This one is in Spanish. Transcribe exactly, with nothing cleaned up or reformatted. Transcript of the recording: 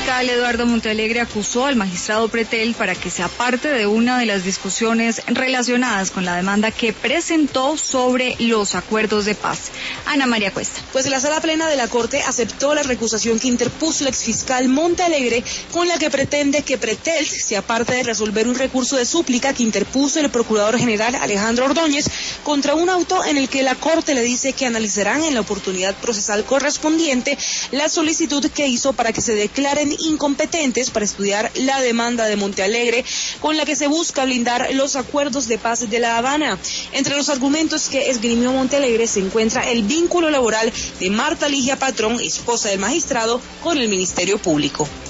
fiscal Eduardo Montealegre acusó al magistrado Pretel para que se aparte de una de las discusiones relacionadas con la demanda que presentó sobre los acuerdos de paz. Ana María Cuesta. Pues la sala plena de la Corte aceptó la recusación que interpuso el exfiscal Montealegre, con la que pretende que Pretel se aparte de resolver un recurso de súplica que interpuso el procurador general Alejandro Ordóñez contra un auto en el que la Corte le dice que analizarán en la oportunidad procesal correspondiente la solicitud que hizo para que se declaren incompetentes para estudiar la demanda de Montealegre, con la que se busca blindar los acuerdos de paz de La Habana. Entre los argumentos que esgrimió Montealegre se encuentra el vínculo laboral de Marta Ligia Patrón, esposa del magistrado, con el Ministerio Público.